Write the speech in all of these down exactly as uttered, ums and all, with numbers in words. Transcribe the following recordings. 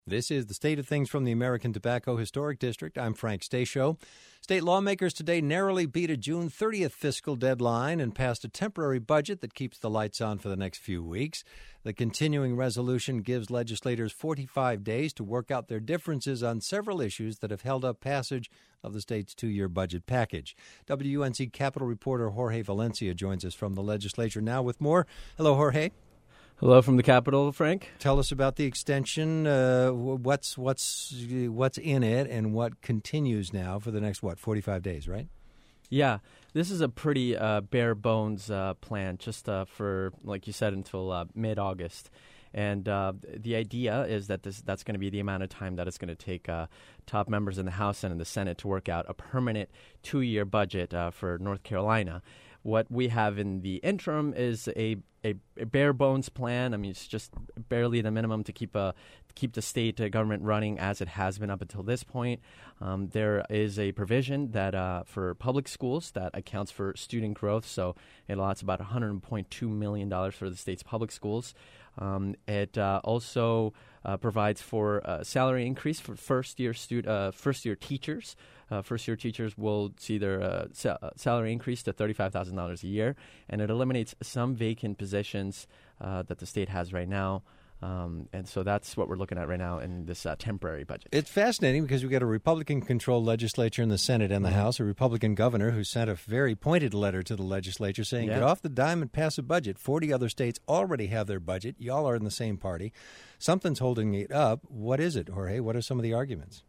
This is the State of Things from the American Tobacco Historic District. I'm Frank Stasio. State lawmakers today narrowly beat a June thirtieth fiscal deadline and passed a temporary budget that keeps the lights on for the next few weeks. The continuing resolution gives legislators forty-five days to work out their differences on several issues that have held up passage of the state's two-year budget package. W U N C Capitol reporter Jorge Valencia joins us from the legislature now with more. Hello, Jorge. Hello from the Capitol, Frank. Tell us about the extension. Uh, what's what's what's in it, and what continues now for the next what forty-five days, right? Yeah, this is a pretty uh, bare bones uh, plan, just uh, for, like you said, until uh, mid-August. And uh, the idea is that this that's going to be the amount of time that it's going to take uh, top members in the House and in the Senate to work out a permanent two-year budget uh, for North Carolina. What we have in the interim is a, a, a bare bones plan. I mean, it's just barely the minimum to keep a to keep the state uh, government running as it has been up until this point. Um, there is a provision that uh, for public schools that accounts for student growth. So it allots about one hundred two million dollars for the state's public schools. Um, it uh, also uh, provides for a salary increase for first-year stu- uh, first-year teachers. Uh, first-year teachers will see their uh, sa- salary increase to thirty-five thousand dollars a year, and it eliminates some vacant positions uh, that the state has right now. Um, and so that's what we're looking at right now in this uh, temporary budget. It's fascinating because we've got a Republican-controlled legislature in the Senate and the mm-hmm. House, a Republican governor who sent a very pointed letter to the legislature saying, yeah. get off the dime and pass a budget. forty other states already have their budget. Y'all are in the same party. Something's holding it up. What is it, Jorge? What are some of the arguments?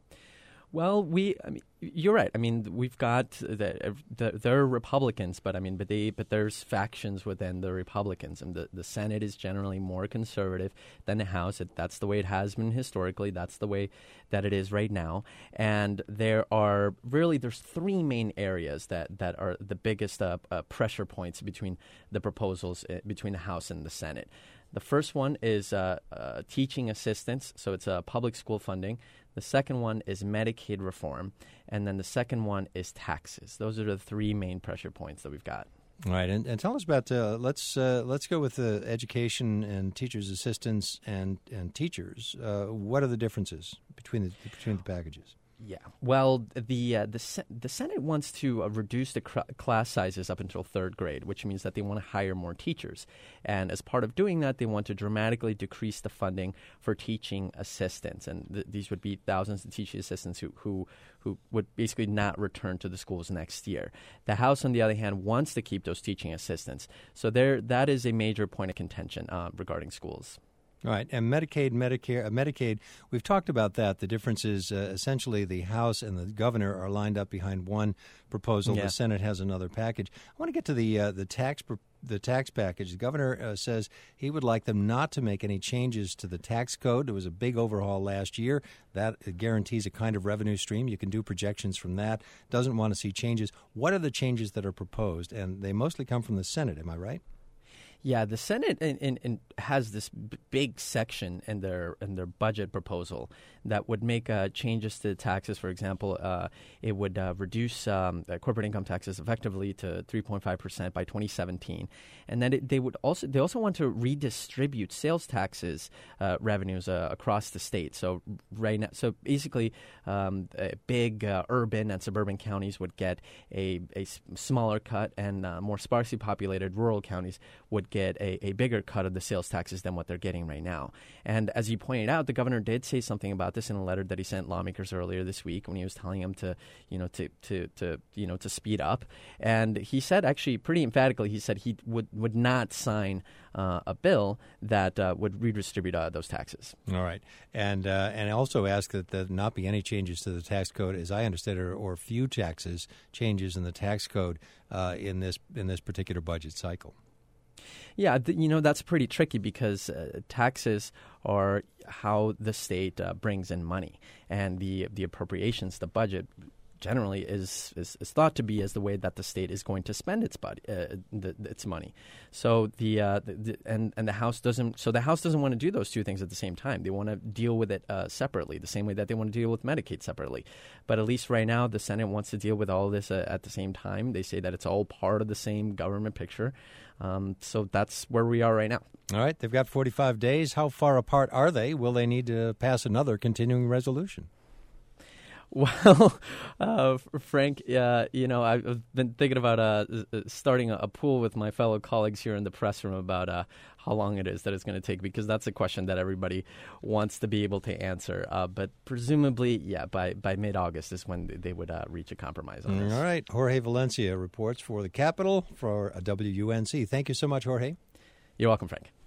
Well, we, I mean, you're right. I mean, we've got the, the they're Republicans, but I mean, but they, but there's factions within the Republicans, and the, the Senate is generally more conservative than the House. It, that's the way it has been historically. That's the way that it is right now. And there are really there's three main areas that, that are the biggest uh, uh, pressure points between the proposals uh, between the House and the Senate. The first one is uh, uh, teaching assistance, so it's uh, public school funding. The second one is Medicaid reform, and then the second one is taxes. Those are the three main pressure points that we've got. All right, and, and tell us about uh, let's uh, let's go with uh, education and teachers' assistants and and teachers. Uh, what are the differences between the between the packages? Yeah, well, the uh, the Se- the Senate wants to uh, reduce the cr- class sizes up until third grade, which means that they want to hire more teachers. And as part of doing that, they want to dramatically decrease the funding for teaching assistants. And th- these would be thousands of teaching assistants who, who who would basically not return to the schools next year. The House, on the other hand, wants to keep those teaching assistants. So there, that is a major point of contention uh, regarding schools. All right, and Medicaid, Medicare, uh, Medicaid, we've talked about that. The difference is uh, essentially the House and the governor are lined up behind one proposal. Yeah. The Senate has another package. I want to get to the uh, the tax the tax package. The governor uh, says he would like them not to make any changes to the tax code. There was a big overhaul last year. That guarantees a kind of revenue stream. You can do projections from that. Doesn't want to see changes. What are the changes that are proposed? And they mostly come from the Senate, am I right? Yeah, the Senate in, in, in has this b- big section in their in their budget proposal that would make uh, changes to taxes. For example, uh, it would uh, reduce um, uh, corporate income taxes effectively to three point five percent by twenty seventeen, and then it, they would also they also want to redistribute sales taxes uh, revenues uh, across the state. So right now, so basically, um, big uh, urban and suburban counties would get a a s- smaller cut, and uh, more sparsely populated rural counties would get a, a bigger cut of the sales taxes than what they're getting right now. And as you pointed out, the governor did say something about this in a letter that he sent lawmakers earlier this week when he was telling them to, you know, to to, to you know to speed up. And he said actually pretty emphatically, he said he would would not sign uh, a bill that uh, would redistribute uh, those taxes. All right, and uh, and also ask that there not be any changes to the tax code, as I understand it, or, or few taxes changes in the tax code uh, in this in this particular budget cycle. Yeah, th- you know, that's pretty tricky because uh, taxes are how the state uh, brings in money, and the the appropriations, the budget, generally is, is is thought to be as the way that the state is going to spend its body, uh, the, its money. So the, uh, the, the and and the House doesn't. So the House doesn't want to do those two things at the same time. They want to deal with it uh, separately, the same way that they want to deal with Medicaid separately. But at least right now, the Senate wants to deal with all of this uh, at the same time. They say that it's all part of the same government picture. Um, so that's where we are right now. All right. They've got forty-five days. How far apart are they? Will they need to pass another continuing resolution? Well, uh, Frank, uh, you know, I've been thinking about uh, starting a pool with my fellow colleagues here in the press room about uh, how long it is that it's going to take, because that's a question that everybody wants to be able to answer. Uh, but presumably, yeah, by, by mid-August is when they would uh, reach a compromise on this. All right. Jorge Valencia reports for the Capitol for W U N C. Thank you so much, Jorge. You're welcome, Frank.